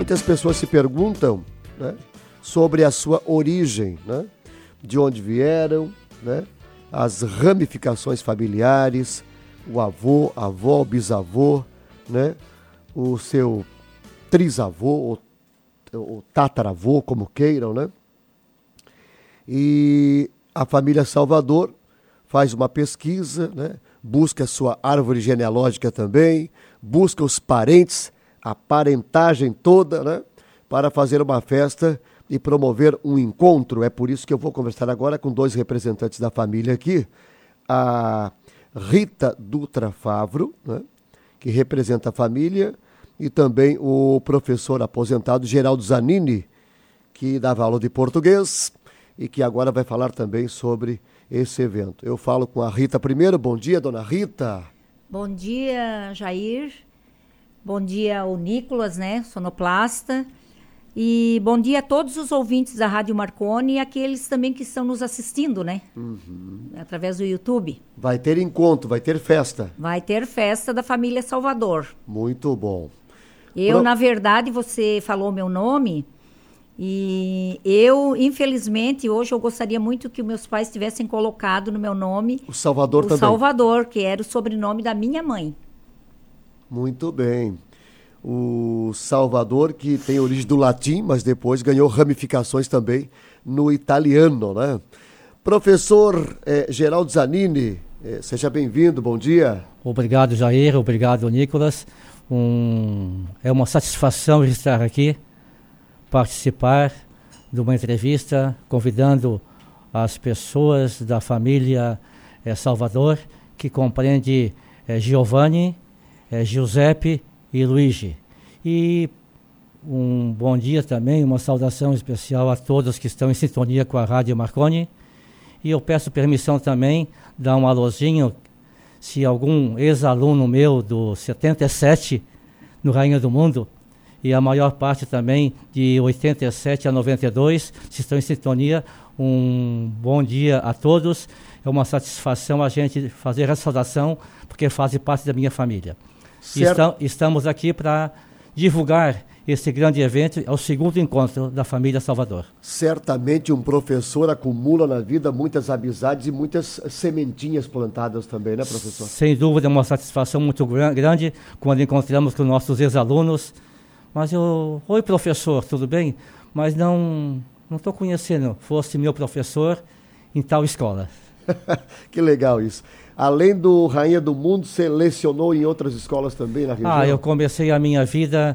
Muitas pessoas se perguntam, né, sobre a sua origem, né, de onde vieram, né, as ramificações familiares, o avô, a avó, o bisavô, né, o seu trisavô, o tataravô, como queiram, né? E a família Salvador faz uma pesquisa, né? Busca a sua árvore genealógica também, busca os parentes, a parentagem toda, né? Para fazer uma festa e promover um encontro. É por isso que eu vou conversar agora com dois representantes da família aqui. A Rita Dutra Favro, né? Que representa a família, e também o professor aposentado Geraldo Zanini, que dava aula de português e que agora vai falar também sobre esse evento. Eu falo com a Rita primeiro. Bom dia, dona Rita. Bom dia, Jair. Bom dia, o Nicolas, né, sonoplasta. E bom dia a todos os ouvintes da Rádio Marconi e aqueles também que estão nos assistindo, né? Através do YouTube. Vai ter encontro, vai ter festa. Vai ter festa da família Salvador. Muito bom. Na verdade, você falou meu nome e eu, infelizmente, hoje eu gostaria muito que meus pais tivessem colocado no meu nome o Salvador também. O Salvador, que era o sobrenome da minha mãe. Muito bem. O Salvador, que tem origem do latim, mas depois ganhou ramificações também no italiano, né? Professor Geraldo Zanini, seja bem-vindo, bom dia. Obrigado, Jair, obrigado, Nicolas. É uma satisfação estar aqui, participar de uma entrevista, convidando as pessoas da família Salvador, que compreende Giovanni, Giuseppe e Luigi. E um bom dia também, uma saudação especial a todos que estão em sintonia com a Rádio Marconi. E eu peço permissão também, dar um alôzinho, se algum ex-aluno meu do 77, no Rainha do Mundo, e a maior parte também de 87 a 92, se estão em sintonia, um bom dia a todos. É uma satisfação a gente fazer essa saudação, porque fazem parte da minha família. Estamos aqui para divulgar esse grande evento, é o segundo encontro da família Salvador. Certamente um professor acumula na vida muitas amizades e muitas sementinhas plantadas também, né, professor? Sem dúvida, é uma satisfação muito grande quando encontramos com nossos ex-alunos. Mas oi professor, tudo bem? Mas não estou conhecendo, fosse meu professor em tal escola. Que legal isso. Além do Rainha do Mundo, você lecionou em outras escolas também na região? Eu comecei a minha vida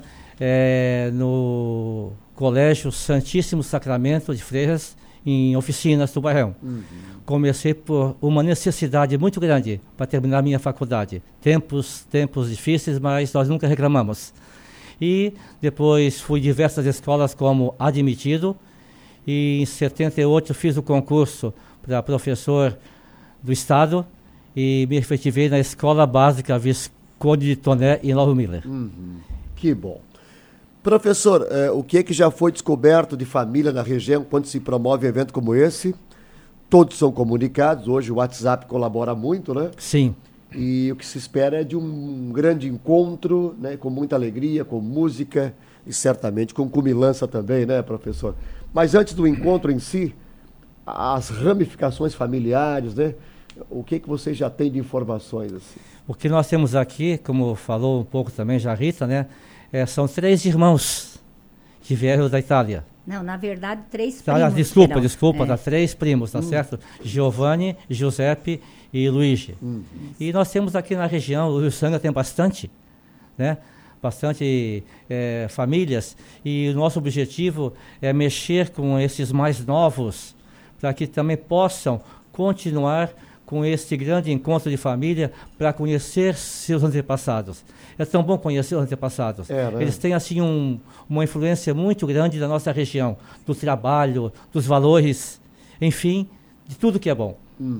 no Colégio Santíssimo Sacramento de Freiras, em oficinas do Barrão. Comecei por uma necessidade muito grande para terminar minha faculdade. Tempos difíceis, mas nós nunca reclamamos. E depois fui em diversas escolas como admitido, e em 78 fiz o concurso para professor do Estado e me efetivei na Escola Básica Visconde de Toné, em Nova Miller. Que bom. Professor, o que é que já foi descoberto de família na região quando se promove um evento como esse? Todos são comunicados, hoje o WhatsApp colabora muito, né? Sim. E o que se espera é de um grande encontro, né, com muita alegria, com música e certamente com cumilança também, né, professor? Mas antes do encontro em si, as ramificações familiares, né? O que você já tem de informações assim? O que nós temos aqui, como falou um pouco também já a Rita, né? São 3 irmãos que vieram da Itália. Não, na verdade, 3 primos. Desculpa, 3 primos, tá certo? Giovanni, Giuseppe e Luigi. E nós temos aqui na região, o Rio Sanga tem bastante, né? Bastante famílias, e o nosso objetivo é mexer com esses mais novos, para que também possam continuar com este grande encontro de família, para conhecer seus antepassados. É tão bom conhecer os antepassados. Né? Eles têm assim uma influência muito grande da nossa região, do trabalho, dos valores, enfim, de tudo que é bom.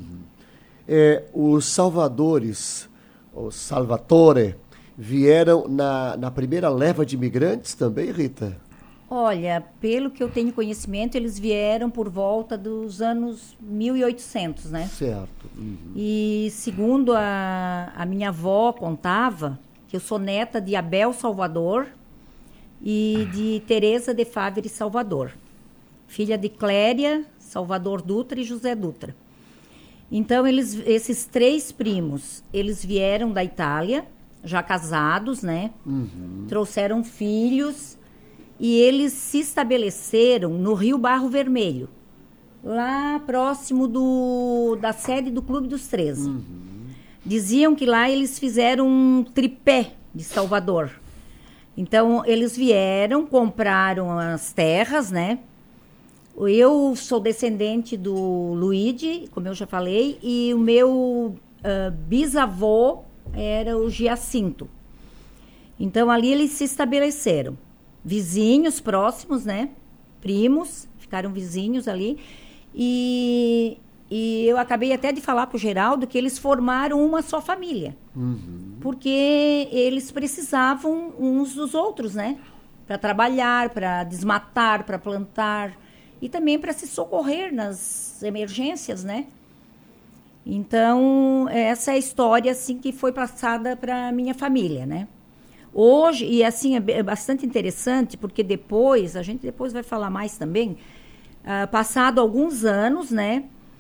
Os salvadores, os Salvatore, vieram na primeira leva de imigrantes também, Rita? Olha, pelo que eu tenho conhecimento, eles vieram por volta dos anos 1800, né? Certo. E segundo a minha avó contava, que eu sou neta de Abel Salvador, e de Teresa de Favre Salvador, filha de Cléria, Salvador Dutra e José Dutra. Então, esses 3 primos, eles vieram da Itália, já casados, né? Trouxeram filhos e eles se estabeleceram no Rio Barro Vermelho, lá próximo da sede do Clube dos 13. Diziam que lá eles fizeram um tripé de Salvador. Então, eles vieram, compraram as terras, né? Eu sou descendente do Luigi, como eu já falei, e o meu bisavô era o Giacinto. Então, ali eles se estabeleceram. Vizinhos próximos, né? Primos, ficaram vizinhos ali. E eu acabei até de falar para o Geraldo que eles formaram uma só família. Porque eles precisavam uns dos outros, né? Para trabalhar, para desmatar, para plantar e também para se socorrer nas emergências, né? Então, essa é a história assim, que foi passada para a minha família, né? Hoje, e assim, é bastante interessante, porque a gente depois vai falar mais também, passado alguns anos, né?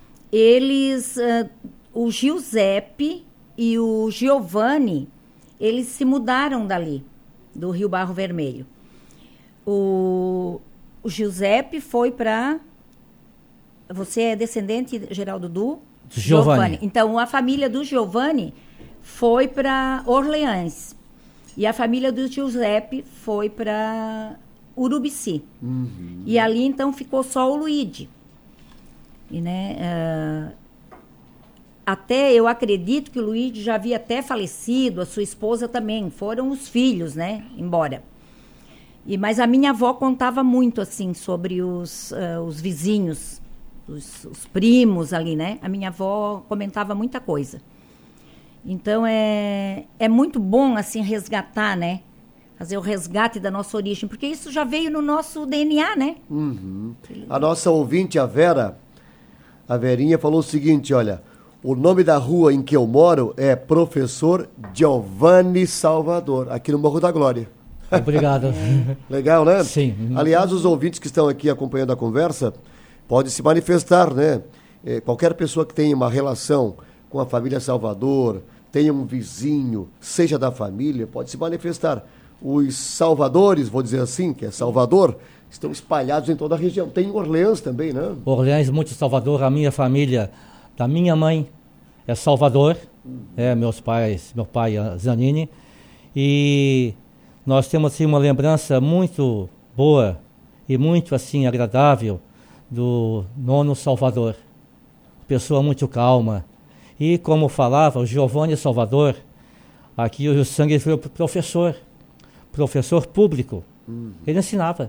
O Giuseppe e o Giovanni, eles se mudaram dali, do Rio Barro Vermelho. O Giuseppe foi para... Você é descendente, Geraldo, do Giovanni. Então, a família do Giovanni foi para Orleans. E a família do Giuseppe foi para Urubici. E ali, então, ficou só o Luigi. E, né, até eu acredito que o Luigi já havia até falecido, a sua esposa também. Foram os filhos, né, embora. Mas a minha avó contava muito, assim, sobre os vizinhos, os primos ali, né? A minha avó comentava muita coisa. Então, é muito bom, assim, resgatar, né? Fazer o resgate da nossa origem, porque isso já veio no nosso DNA, né? A nossa ouvinte, a Verinha, falou o seguinte, olha, o nome da rua em que eu moro é Professor Giovanni Salvador, aqui no Morro da Glória. Obrigado. Legal, né? Sim. Aliás, os ouvintes que estão aqui acompanhando a conversa podem se manifestar, né? Qualquer pessoa que tenha uma relação com a família Salvador, tenha um vizinho, seja da família, pode se manifestar. Os salvadores, vou dizer assim, que é Salvador, estão espalhados em toda a região. Tem Orleans também, né? Orleans, muito Salvador. A minha família, da minha mãe, é Salvador. Meu pai Zanini. E nós temos assim, uma lembrança muito boa e muito assim agradável do nono Salvador. Pessoa muito calma. E como falava, o Giovanni Salvador, aqui o sangue foi professor público. Ele ensinava.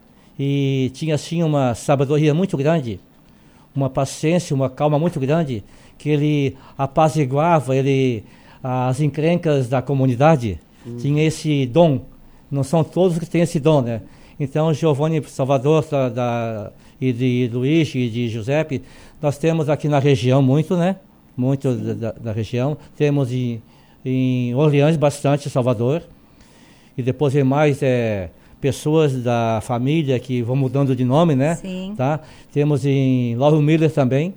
E tinha assim uma sabedoria muito grande, uma paciência, uma calma muito grande, que ele apaziguava as encrencas da comunidade. Tinha esse dom. Não são todos que têm esse dom, né? Então, Giovanni Salvador e de Luigi e de Giuseppe, nós temos aqui na região muito, né? Muito da região. Temos em Orleans bastante Salvador. E depois vem mais pessoas da família que vão mudando de nome, né? Sim. Tá? Temos em Lauro Miller também.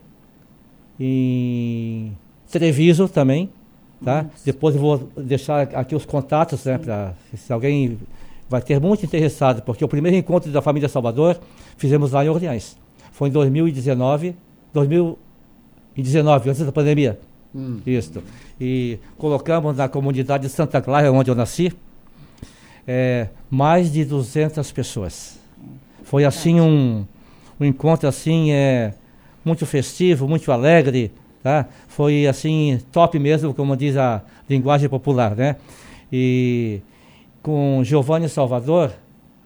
Em Treviso também. Tá? Depois eu vou deixar aqui os contatos, né? Se alguém vai ter muito interessado, porque o primeiro encontro da família Salvador fizemos lá em Orleans. Foi em 2019, antes da pandemia. Isso. E colocamos na comunidade de Santa Clara, onde eu nasci, mais de 200 pessoas. Foi assim um encontro assim, muito festivo, muito alegre. Tá? Foi assim, top mesmo, como diz a linguagem popular, né? E com Giovanni Salvador,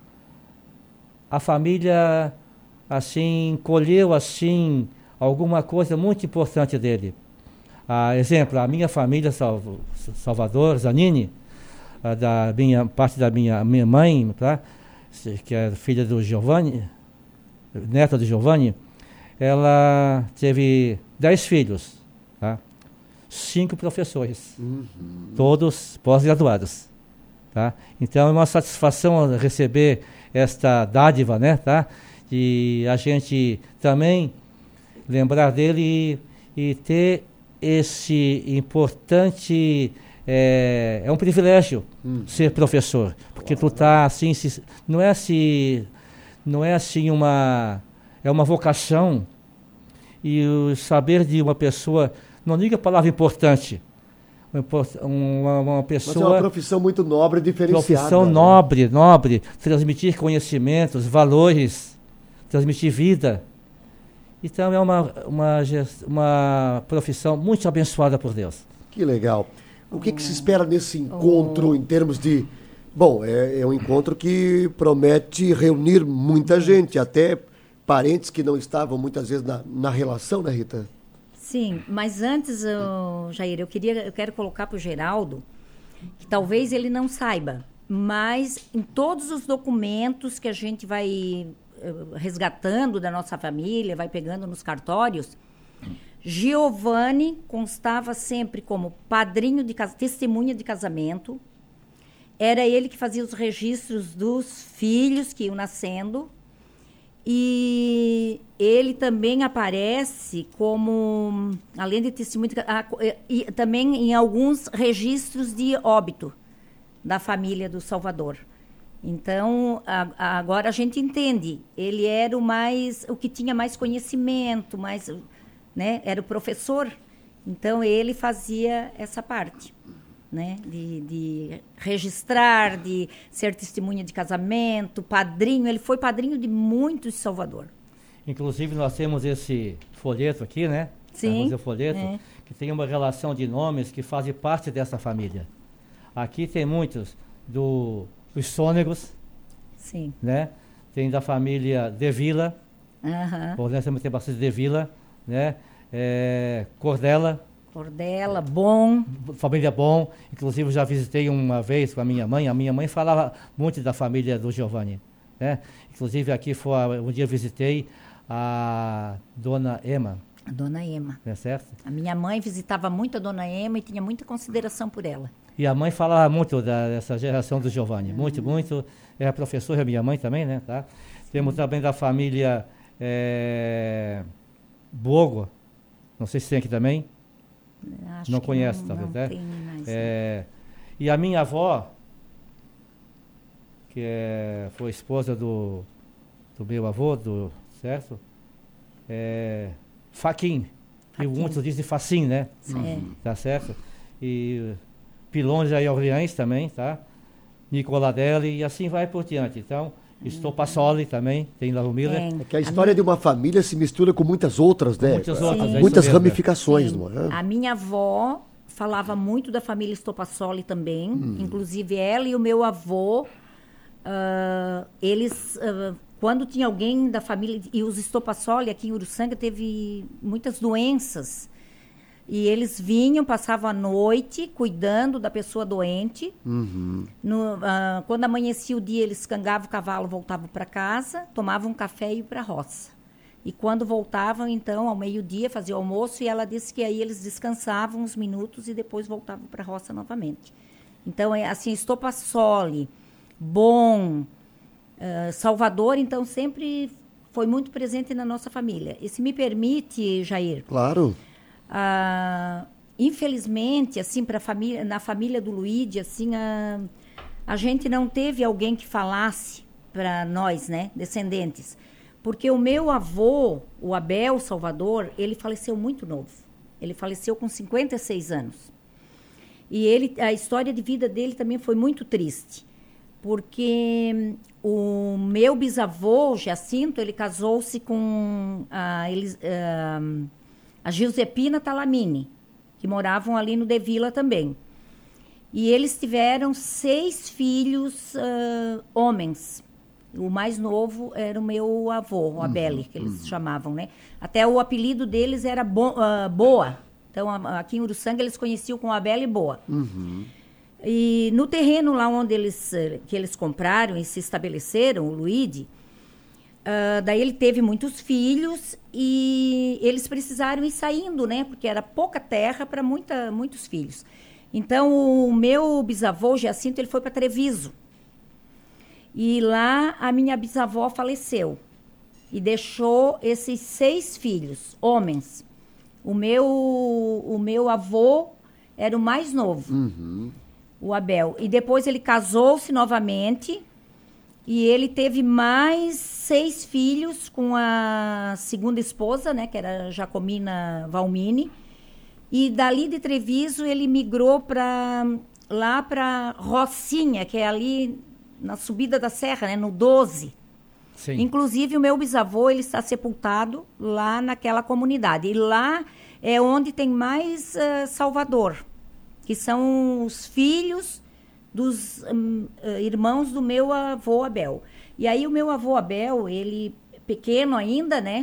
a família assim colheu assim alguma coisa muito importante dele. Exemplo, a minha família Salvador Zanini, parte da minha mãe, tá? Que é filha do Giovanni, neta do Giovanni, ela teve 10 filhos, tá? 5 professores, todos pós-graduados. Tá? Então é uma satisfação receber esta dádiva, né? Tá? E a gente também lembrar dele e ter esse importante... É um privilégio ser professor, porque tu tá assim, não é assim é uma vocação, e o saber de uma pessoa, não diga a palavra importante, uma pessoa... Mas é uma profissão muito nobre, diferenciada. Profissão nobre, transmitir conhecimentos, valores, transmitir vida. Então é uma profissão muito abençoada por Deus. Que legal. O que se espera nesse encontro em termos de... Bom, é um encontro que promete reunir muita gente, até parentes que não estavam muitas vezes na relação, né, Rita? Sim, mas antes, Jair, eu quero colocar para o Geraldo, que talvez ele não saiba, mas em todos os documentos que a gente vai resgatando da nossa família, vai pegando nos cartórios, Giovanni constava sempre como padrinho testemunha de casamento. Era ele que fazia os registros dos filhos que iam nascendo. E ele também aparece como, além de testemunho, e também em alguns registros de óbito da família do Salvador. Então, agora a gente entende. Ele era o que tinha mais conhecimento, né, era o professor, então ele fazia essa parte, né, de registrar, de ser testemunha de casamento, padrinho. Ele foi padrinho de muitos em Salvador. Inclusive nós temos esse folheto aqui, né? Sim. O folheto, que tem uma relação de nomes que fazem parte dessa família. Aqui tem muitos dos Sônegos, sim, né? Tem da família De Vila, por exemplo, tem bastante De Vila, né? Cordela, Bom. Família Bom. Inclusive, já visitei uma vez com a minha mãe. A minha mãe falava muito da família do Giovanni, né? Inclusive, aqui um dia visitei a Dona Ema. A Dona Ema. É certo? A minha mãe visitava muito a Dona Ema e tinha muita consideração por ela. E a mãe falava muito dessa geração do Giovanni. Muito. Era professora, minha mãe também, né? Tá? Temos também da família Bogo. Não sei se tem aqui também. Acho não que conhece, não, talvez, não né? Tem mais, e a minha avó, que foi esposa do meu avô, certo? Faquim. E muitos dizem Facim, né? Tá certo? E Pilões e Orleans também, tá? Nicoladelli, e assim vai por diante. Então, Estopassoli também, tem lá o Miller. É que a história de uma família se mistura com muitas outras, né? Muitas outras, muitas ramificações, não é? A minha avó falava muito da família Estopassoli também. Inclusive, ela e o meu avô, eles... quando tinha alguém da família... E os Estopassoli, aqui em Uruçanga, teve muitas doenças. E eles vinham, passavam a noite cuidando da pessoa doente. Quando amanhecia o dia, eles cangavam o cavalo, voltavam para casa, tomavam um café e iam para a roça. E quando voltavam, então, ao meio-dia, faziam almoço, e ela disse que aí eles descansavam uns minutos e depois voltavam para a roça novamente. Então, assim, Estopassoli, Bom, Salvador, então, sempre foi muito presente na nossa família. E se me permite, Jair... Claro. Infelizmente, assim, na família do Luigi, assim, a gente não teve alguém que falasse para nós, né, descendentes, porque o meu avô, o Abel Salvador, ele faleceu muito novo. Ele faleceu com 56 anos. E a história de vida dele também foi muito triste, porque o meu bisavô, Jacinto, ele casou-se com a Giuseppina Talamini, que moravam ali no De Vila também. E eles tiveram 6 filhos homens. O mais novo era o meu avô, o Abeli, que eles chamavam, né? Até o apelido deles era Boa. Então, aqui em Uruçanga, eles conheciam como Abeli Boa. E no terreno lá onde que eles compraram e se estabeleceram, o Luigi, daí ele teve muitos filhos e eles precisaram ir saindo, né? Porque era pouca terra para muitos filhos. Então, o meu bisavô, Jacinto, ele foi para Treviso. E lá a minha bisavó faleceu. E deixou esses 6 filhos, homens. O meu avô era o mais novo, o Abel. E depois ele casou-se novamente e ele teve mais 6 filhos com a segunda esposa, né, que era Jacomina Valmini. E dali de Treviso ele migrou lá para Rocinha, que é ali na subida da serra, né, no 12. Sim. Inclusive, o meu bisavô ele está sepultado lá naquela comunidade. E lá é onde tem mais Salvador, que são os filhos dos irmãos do meu avô Abel. E aí o meu avô Abel, ele pequeno ainda, né?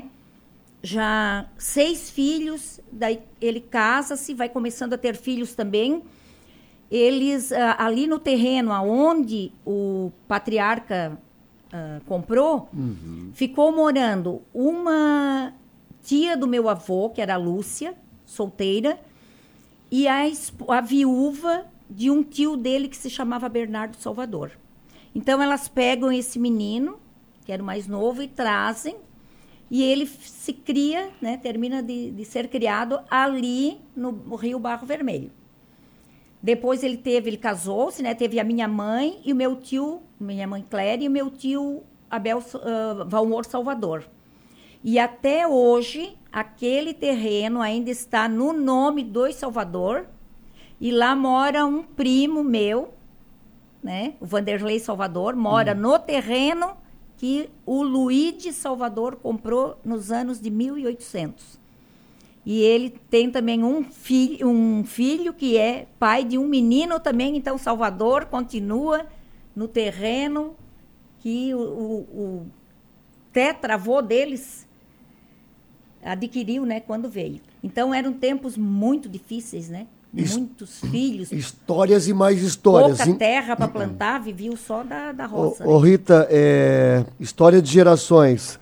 Já 6 filhos, daí ele casa-se, vai começando a ter filhos também. Eles, ali no terreno onde o patriarca comprou, ficou morando uma tia do meu avô, que era a Lúcia, solteira, e a viúva de um tio dele que se chamava Bernardo Salvador. Então, elas pegam esse menino, que era o mais novo, e trazem, e ele se cria, né, termina de ser criado ali no Rio Barro Vermelho. Depois ele casou-se, né, teve a minha mãe e o meu tio, minha mãe Cléria, e o meu tio Abel Valmor Salvador. E até hoje, aquele terreno ainda está no nome do Salvador, e lá mora um primo meu, né, o Vanderlei Salvador, mora no terreno que o Luigi Salvador comprou nos anos de 1800. E ele tem também um filho que é pai de um menino também, então Salvador continua no terreno que o tetravô deles adquiriu, né, quando veio. Então eram tempos muito difíceis, né? Muitos filhos. Histórias e mais histórias. Pouca terra para plantar, viviam só da roça. Ô, Rita, história de gerações.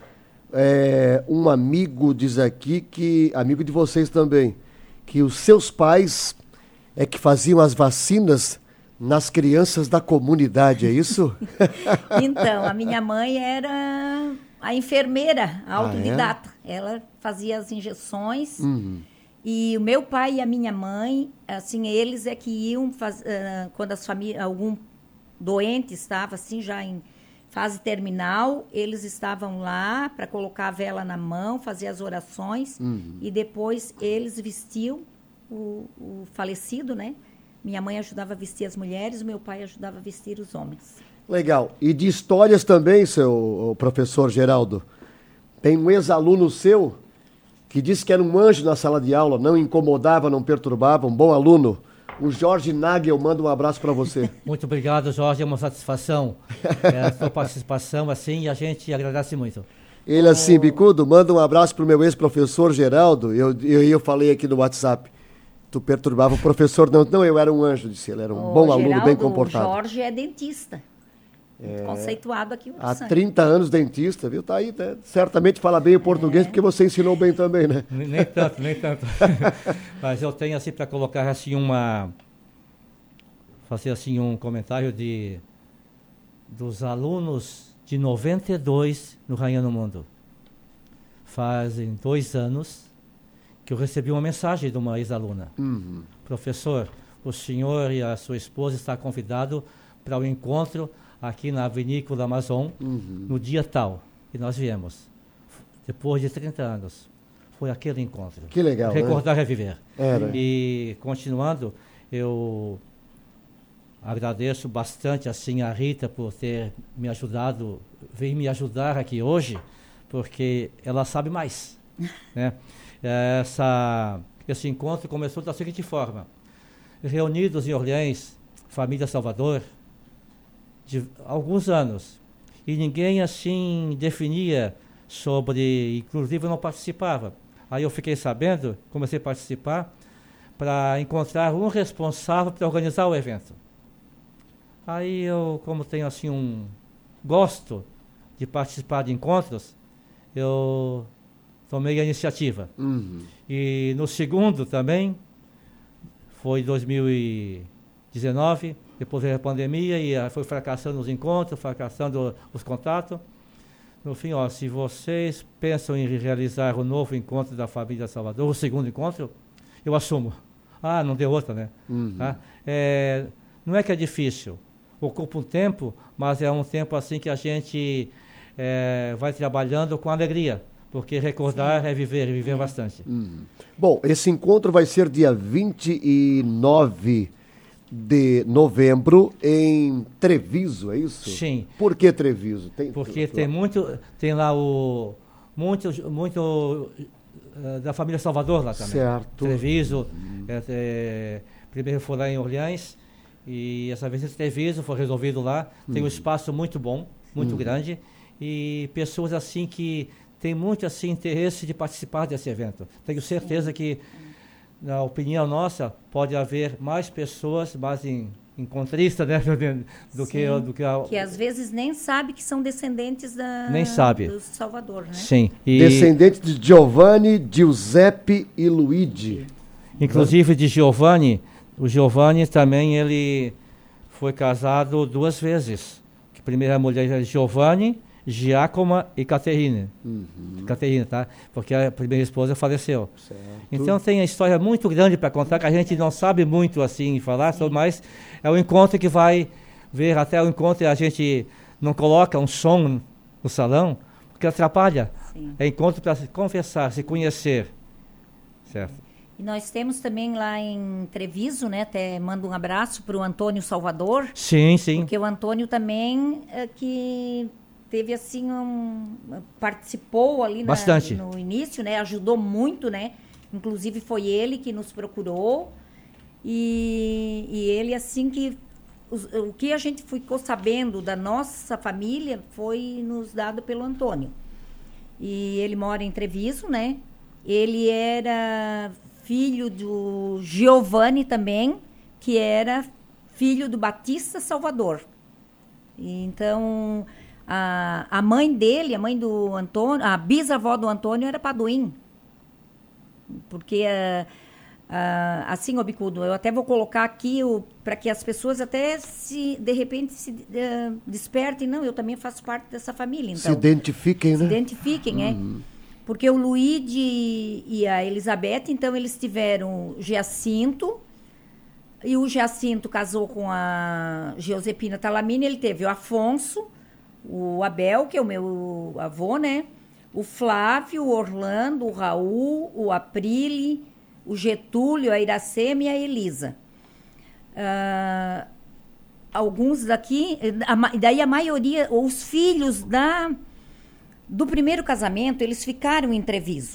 Um amigo diz aqui, amigo de vocês também, que os seus pais é que faziam as vacinas nas crianças da comunidade, é isso? Então, a minha mãe era a enfermeira autodidata. Ela fazia as injeções. E o meu pai e a minha mãe, assim, eles é que iam quando as famílias, algum doente estava assim já em fase terminal, eles estavam lá para colocar a vela na mão, fazer as orações, e depois eles vestiam o falecido, né? Minha mãe ajudava a vestir as mulheres, o meu pai ajudava a vestir os homens. Legal. E de histórias também, seu professor Geraldo, tem um ex-aluno seu que disse que era um anjo na sala de aula, não incomodava, não perturbava, um bom aluno. O Jorge Nagel manda um abraço para você. Muito obrigado, Jorge, é uma satisfação a sua participação, assim, e a gente agradece muito. Ele assim, Bicudo, manda um abraço para o meu ex-professor Geraldo, eu falei aqui no WhatsApp, tu perturbava o professor, não, eu era um anjo, disse ele, era um bom aluno, Geraldo, bem comportado. O Jorge é dentista. Conceituado aqui. Há 30 anos dentista, viu? Tá aí, né? Certamente fala bem o português, porque você ensinou bem também, né? Nem tanto. Mas eu tenho assim para colocar assim fazer assim um comentário dos alunos de 92 no Rainha no Mundo. Fazem 2 anos que eu recebi uma mensagem de uma ex-aluna. Professor, o senhor e a sua esposa estão convidados para o encontro aqui na Vinícola Amazon, no dia tal. E nós viemos. Depois de 30 anos. Foi aquele encontro. Que legal, Recordar, né? reviver. E, continuando, eu agradeço bastante assim, a Rita por ter me ajudado, vir me ajudar aqui hoje, porque ela sabe mais. Né? Esse encontro começou da seguinte forma. Reunidos em Orleans, família Salvador, de alguns anos, e ninguém assim definia sobre, inclusive eu não participava. Aí eu fiquei sabendo, comecei a participar para encontrar um responsável para organizar o evento. Aí eu, como tenho assim gosto de participar de encontros, eu tomei a iniciativa. E no segundo também foi 2019, depois veio a pandemia e foi fracassando os encontros, fracassando os contatos. No fim, se vocês pensam em realizar o novo encontro da família Salvador, o segundo encontro, eu assumo. Não deu outra, né? Tá? Não é que é difícil, ocupa um tempo, mas é um tempo assim que a gente vai trabalhando com alegria, porque recordar é viver bastante. Bom, esse encontro vai ser dia 29 de novembro em Treviso, é isso? Sim. Por que Treviso? Porque tem lá muito da família Salvador lá também. Certo. Treviso, primeiro foi lá em Orleans, e essa vez em Treviso foi resolvido lá. Tem um espaço muito bom, muito grande, e pessoas assim que têm muito assim interesse de participar desse evento. Tenho certeza que, na opinião nossa, pode haver mais pessoas, mais encontristas, né, do que que às vezes nem sabe que são descendentes do Salvador, né? Sim. Descendentes de Giovanni, Giuseppe e Luigi. Inclusive de Giovanni. O Giovanni também ele foi casado 2 vezes. A primeira mulher é Giovanni, Giacomo e Caterina. Caterina, tá? Porque a primeira esposa faleceu. Certo. Então tem uma história muito grande para contar, que a gente não sabe muito assim falar, mas é um encontro que vai ver, até o encontro a gente não coloca um som no salão, porque atrapalha. Sim. É encontro para se conversar, se conhecer. Certo? E nós temos também lá em Treviso, né? Até mando um abraço para o Antônio Salvador. Sim, sim. Porque o Antônio também que teve assim participou ali bastante no início, né? Ajudou muito, né? Inclusive foi ele que nos procurou e ele assim que o que a gente ficou sabendo da nossa família foi nos dado pelo Antônio. E ele mora em Treviso, né? Ele era filho do Giovanni também, que era filho do Batista Salvador. E então a mãe dele, a mãe do Antônio, a bisavó do Antônio era Paduim. Porque, assim, ó, Bicudo, eu até vou colocar aqui para que as pessoas até, de repente, se despertem. Não, eu também faço parte dessa família. Então, se identifiquem, né? Se identifiquem, Porque o Luigi e a Elizabeth, então, eles tiveram Giacinto, e o Giacinto casou com a Josepina Talamini, ele teve o Afonso, o Abel, que é o meu avô, né? O Flávio, o Orlando, o Raul, o Aprile, o Getúlio, a Iracema e a Elisa. Alguns daqui, daí a maioria, os filhos do primeiro casamento, eles ficaram em Treviso.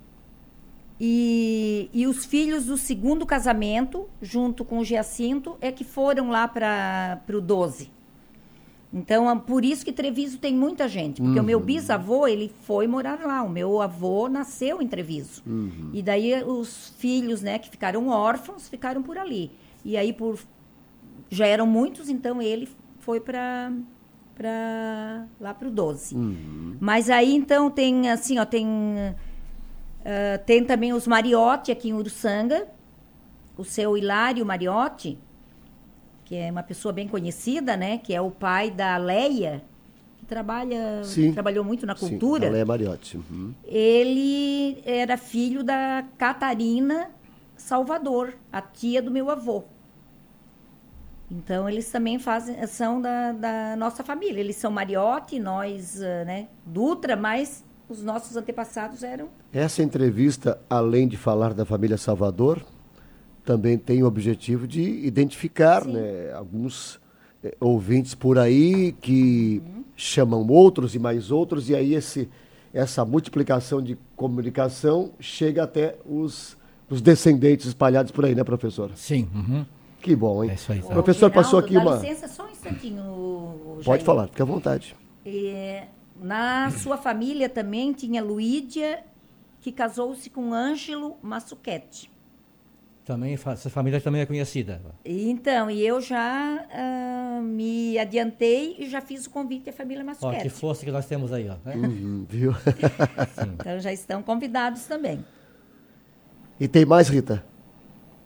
E os filhos do segundo casamento, junto com o Giacinto, é que foram lá para o 12. Então, por isso que Treviso tem muita gente. Porque o meu bisavô, ele foi morar lá. O meu avô nasceu em Treviso. E daí os filhos, né, que ficaram órfãos, ficaram por ali. E aí, já eram muitos, então ele foi lá para o 12. Mas aí, então, tem assim, ó, tem também os Mariotti aqui em Uruçanga. O seu Hilário Mariotti, que é uma pessoa bem conhecida, né? Que é o pai da Leia, que trabalhou muito na cultura. Sim, a Leia Mariotti. Ele era filho da Catarina Salvador, a tia do meu avô. Então, eles também são da nossa família. Eles são Mariotti, nós, né, Dutra, mas os nossos antepassados eram... Essa entrevista, além de falar da família Salvador, também tem o objetivo de identificar, né, alguns ouvintes por aí que chamam outros e mais outros, e aí essa multiplicação de comunicação chega até os descendentes espalhados por aí, né, professor? Sim. Que bom, hein? É isso aí. O professor Geraldo, passou aqui dá licença só um instantinho, Jair. Pode falar, fique à vontade. Na sua família também tinha Luídia, que casou-se com Ângelo Massuchetti. Também, essa família também é conhecida. Então, e eu já me adiantei e já fiz o convite à família Massuchetti. Que força que nós temos aí, ó. Né? Viu? Então, já estão convidados também. E tem mais, Rita?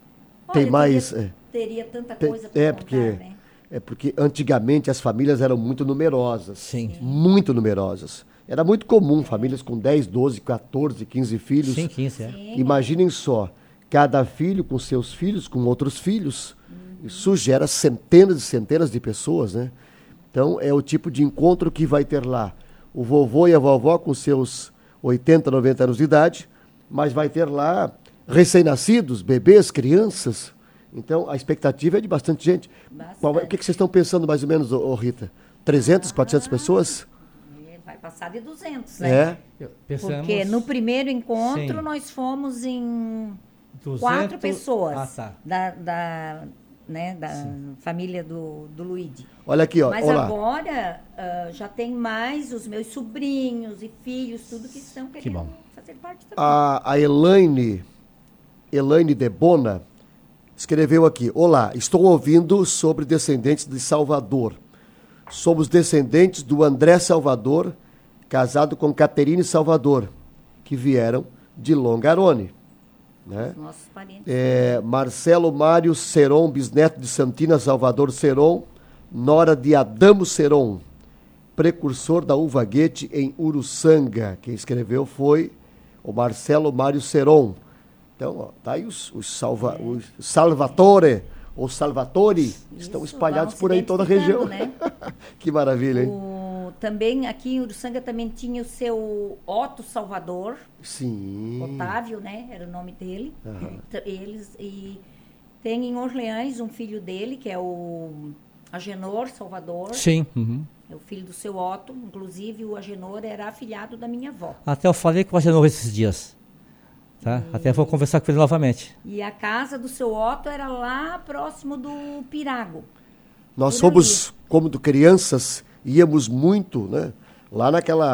tem Olha, mais... teria tanta coisa para contar, né? É porque antigamente as famílias eram muito numerosas. Sim. Muito numerosas. Era muito comum famílias com 10, 12, 14, 15 filhos. Sim, 15, é. Sim. Imaginem só, cada filho com seus filhos, com outros filhos. Isso gera centenas e centenas de pessoas, né? Então é o tipo de encontro que vai ter lá o vovô e a vovó com seus 80, 90 anos de idade, mas vai ter lá recém-nascidos, bebês, crianças. Então, a expectativa é de bastante gente. O que vocês estão pensando mais ou menos, Rita? 300, 400 pessoas? Vai passar de 200, né? Pensamos... Porque no primeiro encontro Sim. nós fomos em 200... 4 pessoas tá. da família do Luigi. Olha aqui, ó. Mas olá. Agora já tem mais os meus sobrinhos e filhos, tudo que estão querendo fazer parte também. A Elaine Debona escreveu aqui: olá, estou ouvindo sobre descendentes de Salvador. Somos descendentes do André Salvador, casado com Caterine Salvador, que vieram de Longarone. Né? Os nossos parentes. Marcelo Mário Seron, bisneto de Santina Salvador Seron, nora de Adamo Seron, precursor da uva Guete em Uruçanga. Quem escreveu foi o Marcelo Mário Seron. Então, ó, tá aí os Salvatore, ou Salvatori, estão espalhados por aí em toda a região. Né? Que maravilha, hein? Também aqui em Uruçanga também tinha o seu Otto Salvador. Sim. Otávio, né? Era o nome dele. Aham. E tem em Orleans um filho dele, que é o Agenor Salvador. Sim. Uhum. É o filho do seu Otto. Inclusive, o Agenor era afilhado da minha avó. Até eu falei com o Agenor esses dias. Tá? Até vou conversar com ele novamente. E a casa do seu Otto era lá próximo do Pirago. Nós somos, como crianças, íamos muito, né? Lá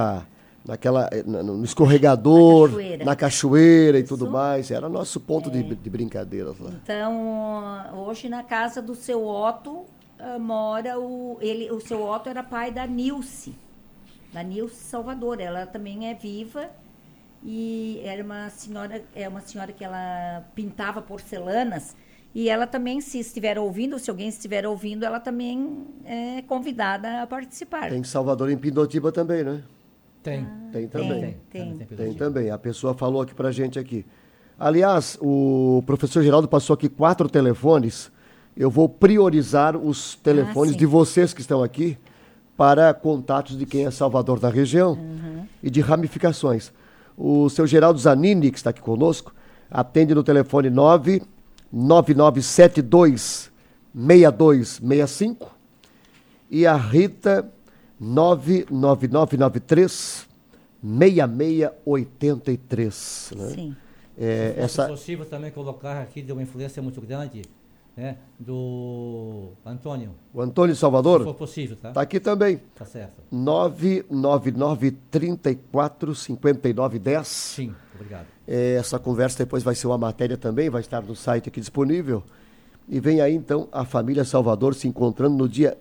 no escorregador, na cachoeira e tudo mais. Era nosso ponto de brincadeiras lá. Então, hoje na casa do seu Otto mora o seu Otto era pai da Nilce Salvador. Ela também é viva e era uma senhora que ela pintava porcelanas. E ela também, se alguém estiver ouvindo, ela também é convidada a participar. Tem Salvador em Pindotiba também, né? Tem. Tem também. Tem Também. A pessoa falou aqui pra gente aqui. Aliás, o professor Geraldo passou aqui 4 telefones. Eu vou priorizar os telefones de vocês que estão aqui para contatos de quem é Salvador da região e de ramificações. O seu Geraldo Zanini, que está aqui conosco, atende no telefone 99972-6265 e a Rita 99993-6683. Né? Sim. É possível também colocar aqui de uma influência muito grande, né, do Antônio. O Antônio Salvador? Se for possível, tá? Está aqui também. Tá certo. 999345910. Sim, obrigado. Essa conversa depois vai ser uma matéria também, vai estar no site aqui disponível. E vem aí, então, a família Salvador se encontrando no dia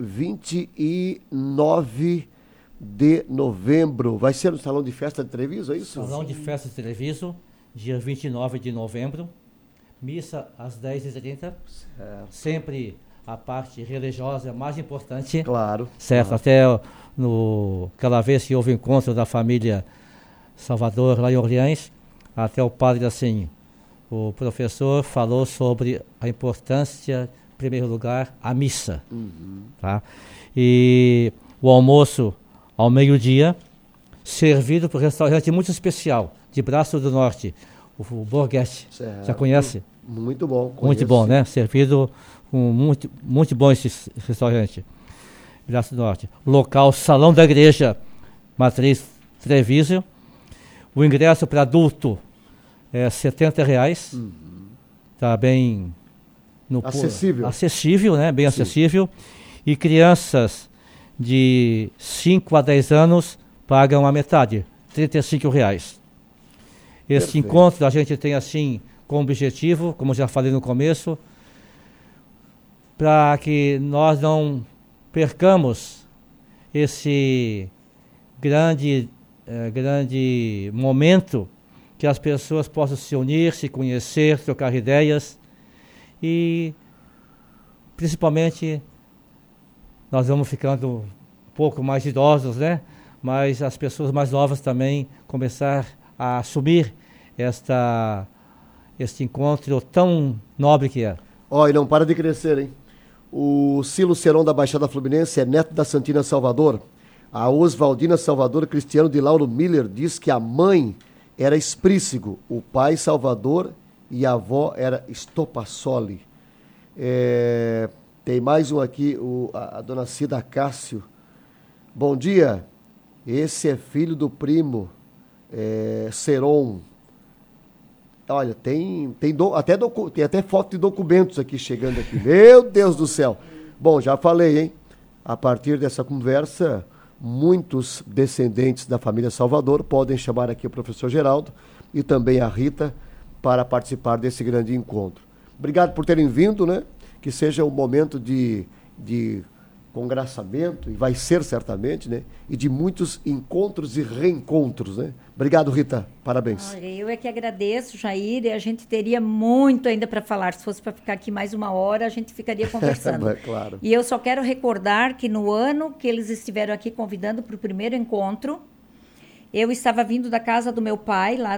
29 de novembro. Vai ser no Salão de Festa de Treviso, é isso? Salão de Festa de Treviso, dia 29 de novembro. Missa às 10h30. Sempre a parte religiosa mais importante. Claro. Certo, claro. até aquela vez que houve o encontro da família Salvador lá em Orleans, até o padre assim, o professor falou sobre a importância, em primeiro lugar, a missa. Tá? E o almoço ao meio-dia, servido por um restaurante muito especial, de Braço do Norte, o Borghetti. Já conhece? Muito bom. Conheço. Muito bom, né? Servido com muito bom esse restaurante. Braço do Norte. Local Salão da Igreja Matriz Treviso. O ingresso para adulto é R$70. Está bem acessível. Acessível, né? Bem Sim. acessível. E crianças de 5 a 10 anos pagam a metade, R$35. Esse encontro a gente tem assim como objetivo, como já falei no começo, para que nós não percamos esse grande momento que as pessoas possam se unir, se conhecer, trocar ideias e principalmente nós vamos ficando um pouco mais idosos, né? Mas as pessoas mais novas também começar a assumir este encontro tão nobre que é. Ó, e não para de crescer, hein? O Silo Seron da Baixada Fluminense é neto da Santina Salvador. A Oswaldina Salvador Cristiano de Lauro Miller diz que a mãe era Esprícigo, o pai Salvador e a avó era Estopassoli. Tem mais um aqui, a dona Cida Cássio. Bom dia, esse é filho do primo Seron. Olha, tem até foto de documentos aqui chegando aqui. Meu Deus do céu. Bom, já falei, hein? A partir dessa conversa, muitos descendentes da família Salvador podem chamar aqui o professor Geraldo e também a Rita para participar desse grande encontro. Obrigado por terem vindo, né? Que seja um momento de congraçamento, e vai ser certamente, né? E de muitos encontros e reencontros, né? Obrigado, Rita. Parabéns. Olha, eu é que agradeço, Jair, e a gente teria muito ainda para falar. Se fosse para ficar aqui mais uma hora, a gente ficaria conversando. Claro. E eu só quero recordar que no ano que eles estiveram aqui convidando para o primeiro encontro, eu estava vindo da casa do meu pai, lá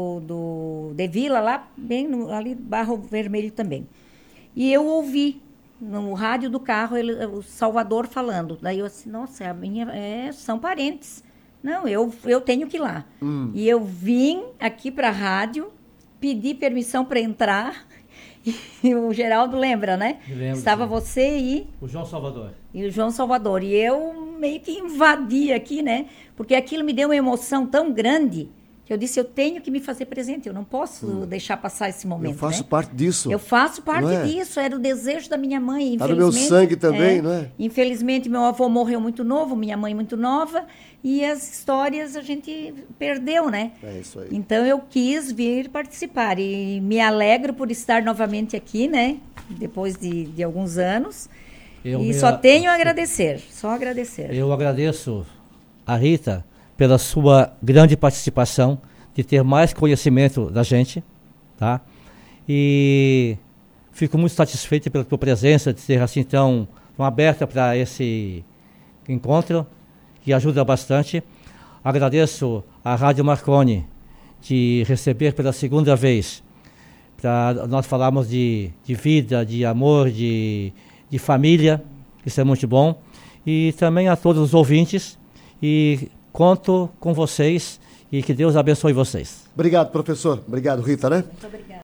de Vila, lá bem ali Barro Vermelho também. E eu ouvi no rádio do carro o Salvador falando. Daí eu assim, nossa, são parentes. Não, eu tenho que ir lá. E eu vim aqui para a rádio, pedi permissão para entrar. E o Geraldo lembra, né? Lembro, estava sim. Você e o João Salvador. E o João Salvador. E eu meio que invadi aqui, né? Porque aquilo me deu uma emoção tão grande que eu disse, eu tenho que me fazer presente, eu não posso deixar passar esse momento. Eu faço parte disso. Eu faço parte disso, era o desejo da minha mãe. Está no meu sangue também, não é? Infelizmente, meu avô morreu muito novo, minha mãe muito nova, e as histórias a gente perdeu, né? É isso aí. Então, eu quis vir participar, e me alegro por estar novamente aqui, né? Depois de alguns anos, só tenho a agradecer, só agradecer. Eu agradeço a Rita pela sua grande participação, de ter mais conhecimento da gente, tá? E fico muito satisfeito pela tua presença, de ser assim tão aberta para esse encontro, que ajuda bastante. Agradeço à Rádio Marconi de receber pela segunda vez, para nós falarmos de vida, de amor, de família, isso é muito bom. E também a todos os ouvintes, e conto com vocês e que Deus abençoe vocês. Obrigado, professor. Obrigado, Rita, né? Muito obrigada.